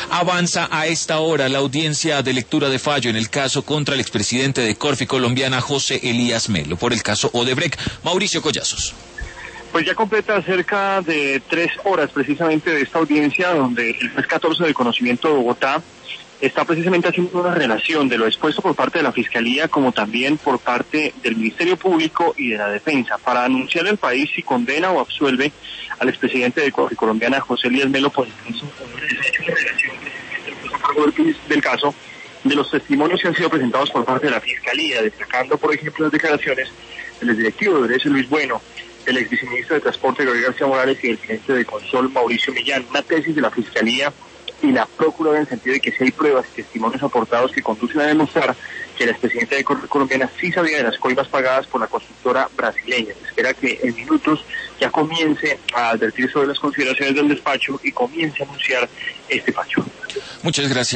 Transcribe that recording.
Avanza a esta hora la audiencia de lectura de fallo en el caso contra el expresidente de Corfi Colombiana, José Elías Melo, por el caso Odebrecht. Mauricio Collazos. Pues ya completa cerca de 3 horas precisamente de esta audiencia, donde el juez 14 del conocimiento de Bogotá está precisamente haciendo una relación de lo expuesto por parte de la Fiscalía como también por parte del Ministerio Público y de la Defensa para anunciar al país si condena o absuelve al expresidente de Corfi Colombiana, José Elías Melo, por el caso del caso de los testimonios que han sido presentados por parte de la Fiscalía, destacando, por ejemplo, las declaraciones del exdirectivo de Derecho Luis Bueno, el ex viceministro de Transporte Gabriel García Morales y el gerente de Consol Mauricio Millán. Una tesis de la Fiscalía y la Procuraduría en el sentido de que si hay pruebas y testimonios aportados que conducen a demostrar que la expresidenta de Corfi Colombiana sí sabía de las coimas pagadas por la constructora brasileña. Se espera que en minutos ya comience a advertir sobre las consideraciones del despacho y comience a anunciar este fallo. Muchas gracias.